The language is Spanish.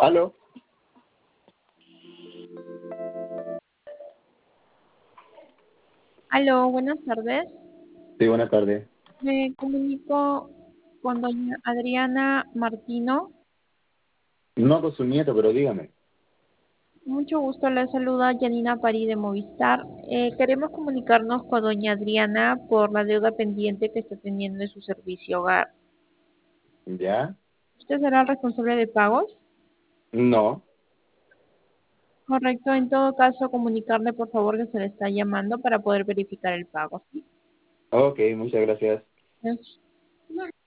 ¿Aló? Aló, buenas tardes. Sí, buenas tardes. Me comunico con doña Adriana Martino. No con su nieto, pero dígame. Mucho gusto, le saluda Janina Pari de Movistar. Queremos comunicarnos con doña Adriana por la deuda pendiente que está teniendo en su servicio hogar. ¿Ya? ¿Usted será el responsable de pagos? No. Correcto, en todo caso, comunicarle por favor que se le está llamando para poder verificar el pago, ¿sí? Ok, muchas gracias. Gracias.